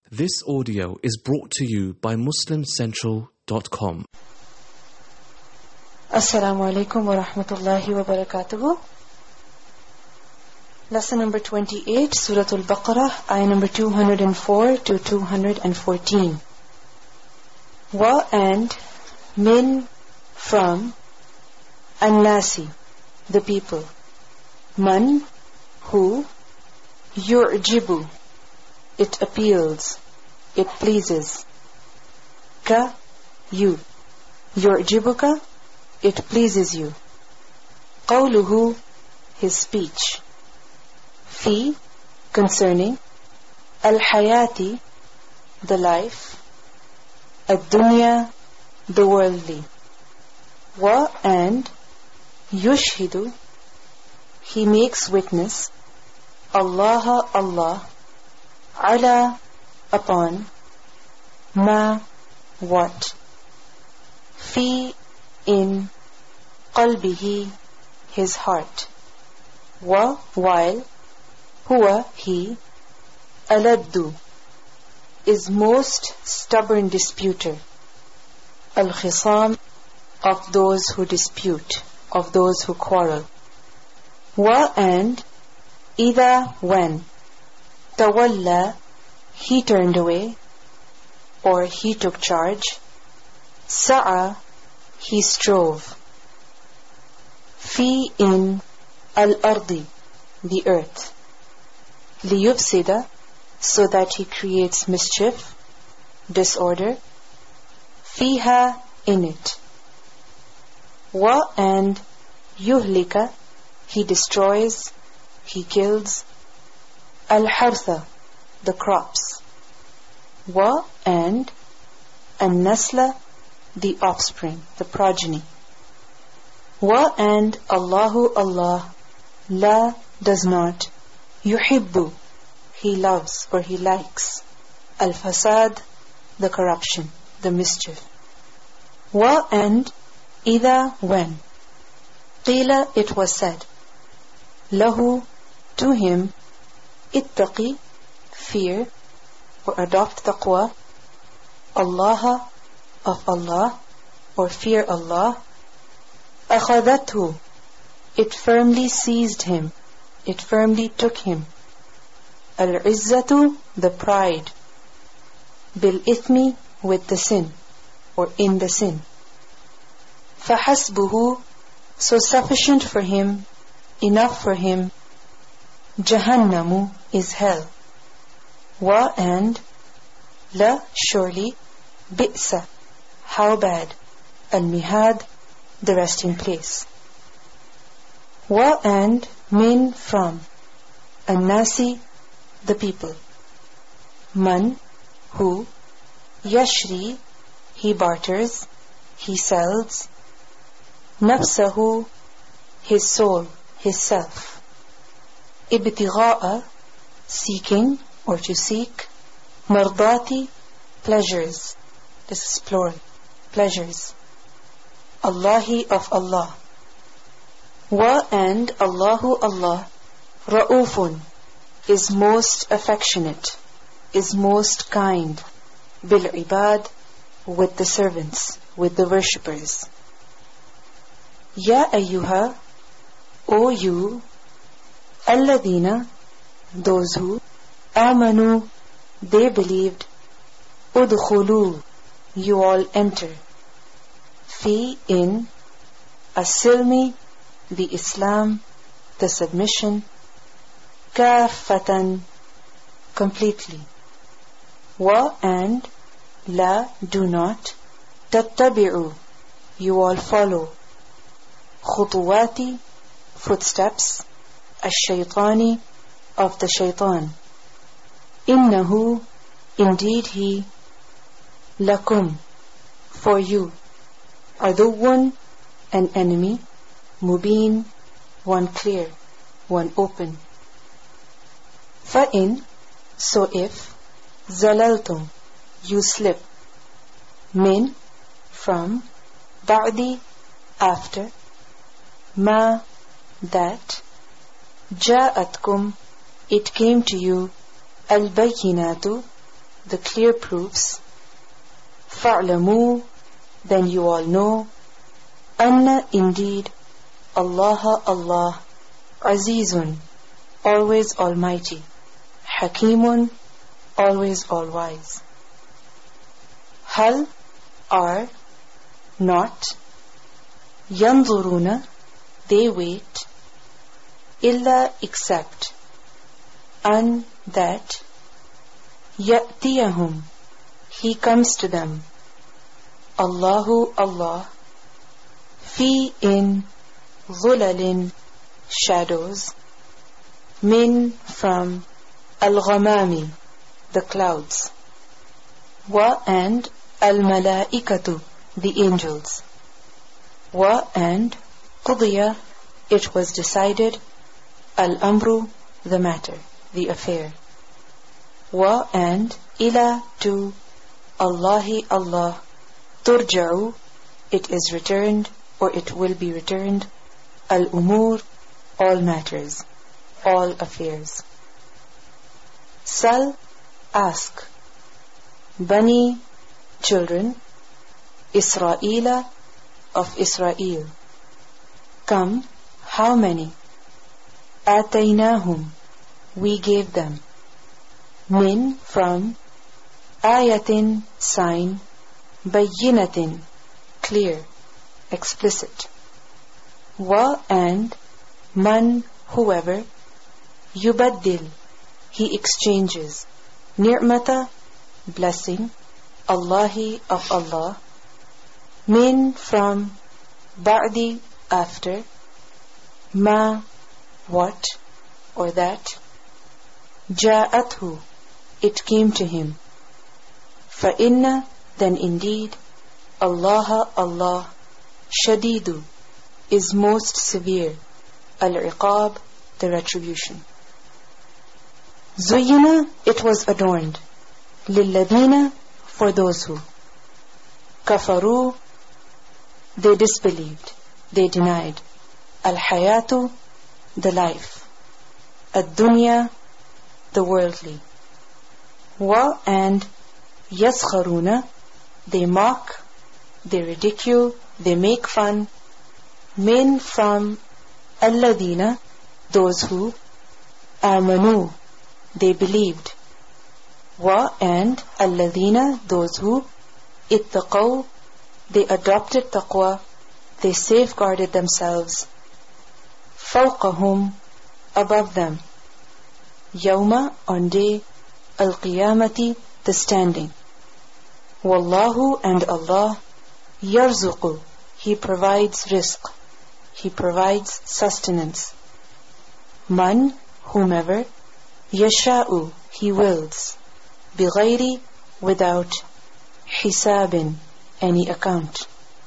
This audio is brought to you by MuslimCentral.com. Assalamu alaikum wa rahmatullahi wa barakatuhu. Lesson number 28, Surah Al-Baqarah, ayah number 204 to 214. Wa and min from an-nasi, the people. Man, who, yu'jibu, it appeals, it pleases. Ka, you. Yu'jibuka, it pleases you. Qawluhu, his speech. Fi, concerning. Al-hayati, the life. Ad-dunya, the worldly. Wa and yushhidu, he makes witness. Allah, Allah, ala, upon, ma, what, fi, in, qalbihi, his heart, wa, while, huwa, he, aladdu, is most stubborn disputer, al-khisam, of those who dispute, of those who quarrel. Wa and Ida, when, tawalla, he turned away, or he took charge. Sa'a, he strove. Fi, in, al-ardi, the earth. Liyufsida, so that he creates mischief, disorder. Fiha, in it. Wa and yuhlika, he destroys, he kills. Al-hartha, the crops. Wa and an-nasla, the offspring, the progeny. Wa and Allahu, Allah, la, does not. Yuhibbu, he loves or he likes. Al-fasad, the corruption, the mischief. Wa and Ida, when. Qila, it was said. Lahu, to him. Ittaqi, fear, or adopt taqwa. Allah, of Allah, or fear Allah. Akhadathu, it firmly seized him, it firmly took him. Al-izzatu, the pride. Bil-ithmi, with the sin, or in the sin. Fahasbuhu, so sufficient for him, enough for him. Jahannamu, is hell. Wa and la, surely. Bi'sa, how bad. Al-mihad, the resting place. Wa and min, from. An-nasi, the people. Man, who. Yashri, he barters, he sells. Nafsahu, his soul, his self. Ibtigha'a, seeking or to seek. Mardati, pleasures. This is plural, pleasures. Allahi, of Allah. Wa and Allahu, Allah. Ra'ufun, is most affectionate, is most kind. Bil ibad, with the servants, with the worshippers. Ya ayyuha, O you. Alladina, those who. Amanu, they believed. Udkhulu, you all enter. Fi, in. As-silmi, the Islam, the submission. Kaffatan, completely. Wa and la, do not. Tattabi'u, you all follow. Khutuwati, footsteps. Ash-shaytani, of the shaitan. Innahu, indeed he. Lakum, for you. Aduwwun, an enemy. Mubin, one clear, one open. Fa'in, so if. Zalaltum, you slip. Min, from. Ba'di, after. Ma, that. Ja'atkum, it came to you. Al-bayyinatu, the clear proofs. فَاعْلَمُوا, then you all know, أَنَّ, indeed, Allah, Azizun, always almighty, Hakimun, always all-wise. Hal, are, not, Yanzuruna, they wait, Illa, except, An, that, Ya'tiyahum, he comes to them, Allahu, Allah, Fi, in, Zulalin, shadows, Min, from, Al-Ghamami, the clouds, Wa, and, Al-Malaikatu, the angels, Wa, and, Qudiya, it was decided, Al-Amru, the matter, the affair, Wa, and, Ila, to, Allahi, Allah, Turja'u, it is returned, or it will be returned, Al-Umur, all matters, all affairs. Sal, ask, Bani, children, Isra'ila, of Israel, come, how many? Ataynahum, we gave them, Min, from, Ayatin, sign, Bayyinatin, clear, explicit, Wa, and, Man, whoever, Yubaddil, he exchanges, Ni'mata, blessing, Allahi, of Allah, Min, from, Ba'di, after, Ma, what, or that, Ja'athu, it came to him, فَإِنَّ, then indeed, Allah, Shadidu, is most severe, Al-Iqab, the retribution. Zuyyina, it was adorned, Lilladina, for those who, Kafaru, they disbelieved, they denied, Al-Hayatu, the life, Ad-Dunya, the worldly, Wa, and, Yaskharuna, they mock, they ridicule, they make fun, Min, from, Alladina, those who, Amanu, they believed, Wa, and, Alladina, those who, Ittaqaw, they adopted taqwa, they safeguarded themselves, Fawqahum, above them, Yawma, on day, Al-Qiyamati, the standing, Wallahu, and Allah, Yarzuqu, he provides rizq, he provides sustenance, Man, whomever, Yasha'u, he wills, Bighayri, without, Hisabin, any account.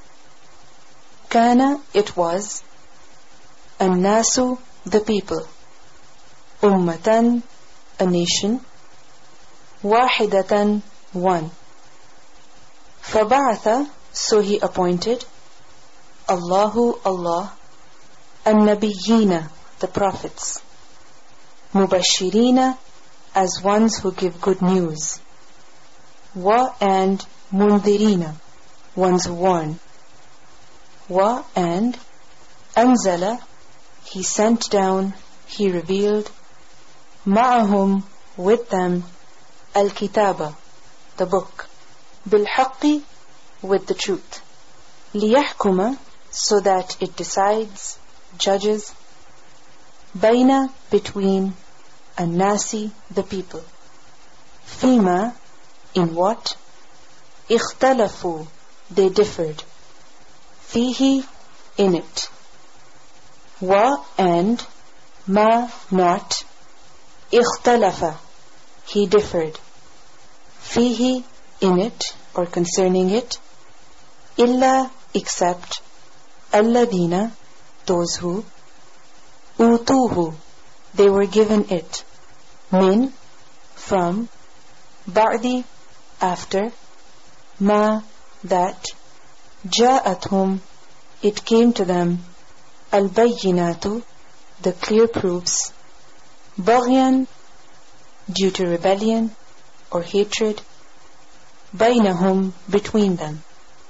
Kana, it was, An-Nasu, the people, Ummatan, a nation, Wahidatan, one. فَبَعَثَ, so he appointed, Allahu, Allah, An-Nabiyyina, the prophets, Mubashirina, as ones who give good news, Wa, and, Mundhirina, ones who warn, Wa, and, Anzala, he sent down, he revealed, Ma'ahum, with them, Al-Kitaba, the book, Bil-Haqqi, with the truth, Liyahkuma, so that it decides, judges, Baina, between, An-Nasi, the people, Fima, in what, Ikhtalafu, they differed, Fihi, in it, Wa, and, Ma, not, Ikhtalafa, he differed, Fihi, in it, or concerning it, Illa, except, Alladina, those who, Utuhu, they were given it, Min, from, Ba'di, after, Ma, that, Ja'athum, it came to them, Al-Bayyinatu, the clear proofs, Baghyan, due to rebellion, or hatred, بَيْنَهُمْ between them.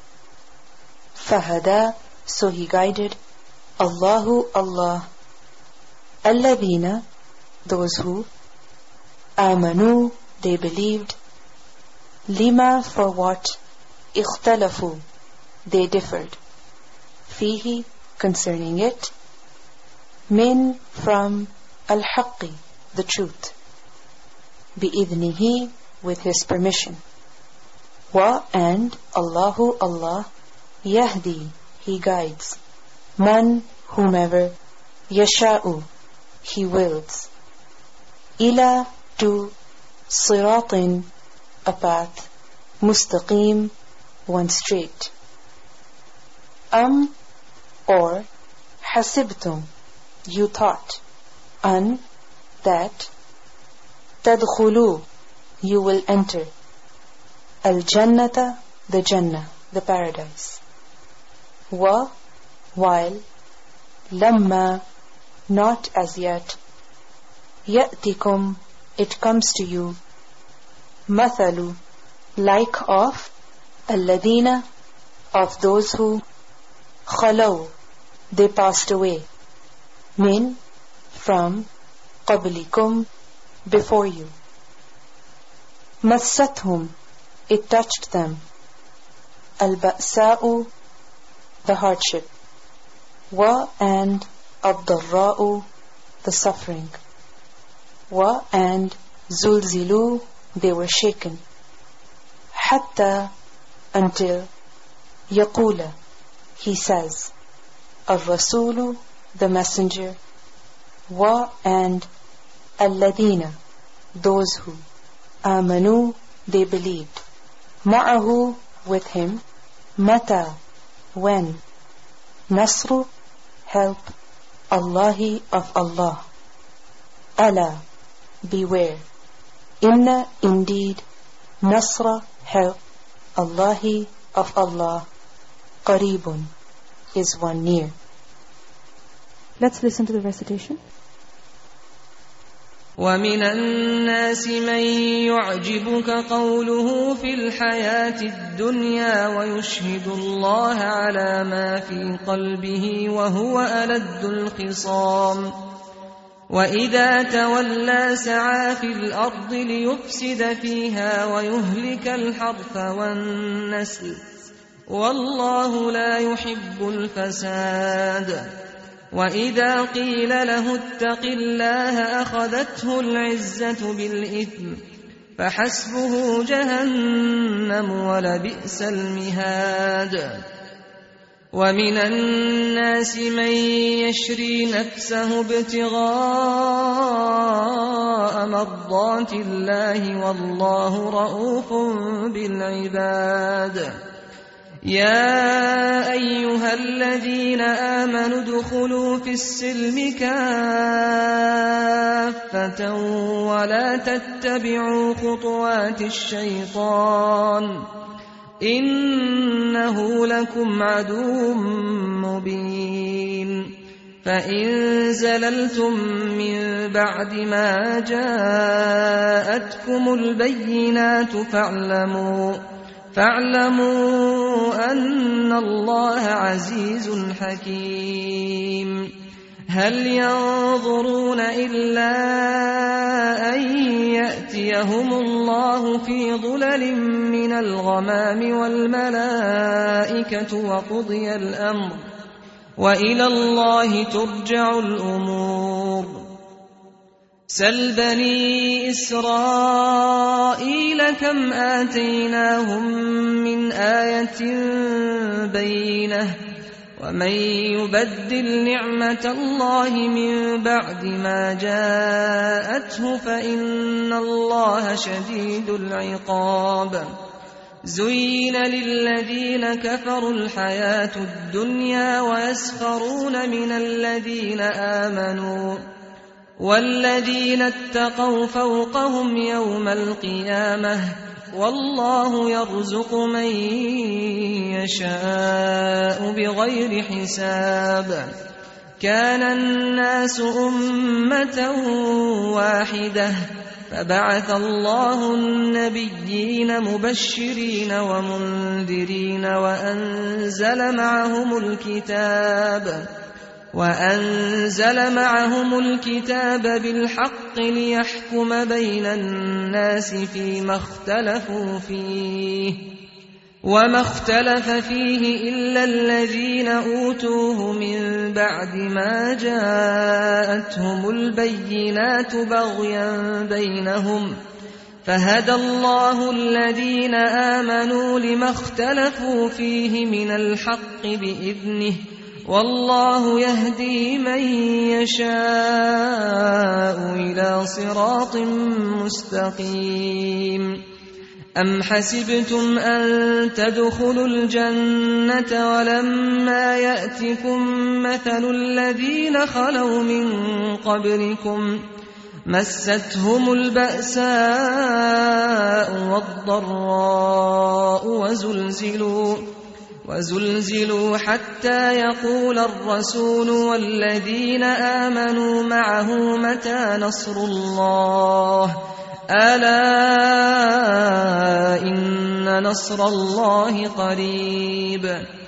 فَهَدَى so he guided, Allahu Allah, الَّذِينَ those who, آمَنُوا they believed, لِمَا for what, اخْتَلَفُوا they differed, فِيهِ concerning it, min from al-haqqi the truth, بِإِذْنِهِ with his permission, wa and Allahu Allah, yahdi he guides, man whomever, yasha'u he wills, ila to siratin a path, mustaqim one straight, or hasibtum you thought, an that, tadkhulu you will enter, al-jannata the jannah the paradise, wa while, lamma not as yet, ya'tikum it comes to you, mathalu like of, alladhina of those who, khalaw they passed away, min from, qablikum before you, massathum it touched them, al-ba'sa'u the hardship, wa and ad-darra'u the suffering, wa and zulzilu they were shaken, hatta until, yaqula he says, ar-rasulu the messenger, wa and alladina those who, amanu they believed, ma'ahu with him, mata when, nasru help, Allahi of Allah, ala beware, inna indeed, nasra help, Allahi of Allah, qareebun is one near. Let's listen to the recitation. وَمِنَ النَّاسِ مَن يُعْجِبُكَ قَوْلُهُ فِي الْحَيَاةِ الدُّنْيَا وَيُشْهِدُ اللَّهَ عَلَى مَا فِي قَلْبِهِ وَهُوَ أَلَدُّ الْخِصَامِ وَإِذَا تَوَلَّى سَعَىٰ فِي الْأَرْضِ لِيُفْسِدَ فِيهَا وَيُهْلِكَ الْحَرْثَ وَالنَّسْلَ وَاللَّهُ لَا يُحِبُّ الْفَسَادَ وَإِذَا قِيلَ لَهُ اتَّقِ اللَّهَ أَخَذَتْهُ الْعِزَّةُ بِالْإِثْمِ فَحَسْبُهُ جَهَنَّمُ وَلَبِئْسَ الْمِهَادُ وَمِنَ النَّاسِ مَن يَشْرِي نَفْسَهُ ابْتِغَاءَ مَرْضَاتِ اللَّهِ وَاللَّهُ رَءُوفٌ بِالْعِبَادِ يَا أَيُّهَا الَّذِينَ آمَنُوا ادْخُلُوا فِي السِّلْمِ كَافَّةً وَلَا تَتَّبِعُوا خُطُوَاتِ الشَّيْطَانِ إِنَّهُ لَكُمْ عَدُوٌّ مُّبِينٌ فَإِن زَلَلْتُم مِّن بَعْدِ مَا جَاءَتْكُمُ الْبَيِّنَاتُ فاعلموا أن الله عزيز حكيم هل ينظرون إلا أن يأتيهم الله في ظلل من الغمام والملائكة وقضي الأمر وإلى الله ترجع الأمور سل بني إسرائيل كم آتيناهم من آية بينة ومن يبدل نعمة الله من بعد ما جاءته فإن الله شديد العقاب زين للذين كفروا الحياة الدنيا ويسخرون من الذين آمنوا والذين اتقوا فوقهم يوم القيامة والله يرزق من يشاء بغير حساب كان الناس أمة واحدة فبعث الله النبيين مبشرين ومنذرين وأنزل معهم الكتاب بالحق ليحكم بين الناس فيما اختلفوا فيه وما اختلف فيه إلا الذين أوتوه من بعد ما جاءتهم البينات بغيا بينهم فهدى الله الذين آمنوا لما اختلفوا فيه من الحق بإذنه والله يهدي من يشاء إلى صراط مستقيم أم حسبتم أن تدخلوا الجنة ولما يأتكم مثل الذين خلوا من قبلكم مستهم البأساء والضراء وزلزلوا حتى يقول الرسول والذين آمنوا معه متى نصر الله ألا إن نصر الله قريب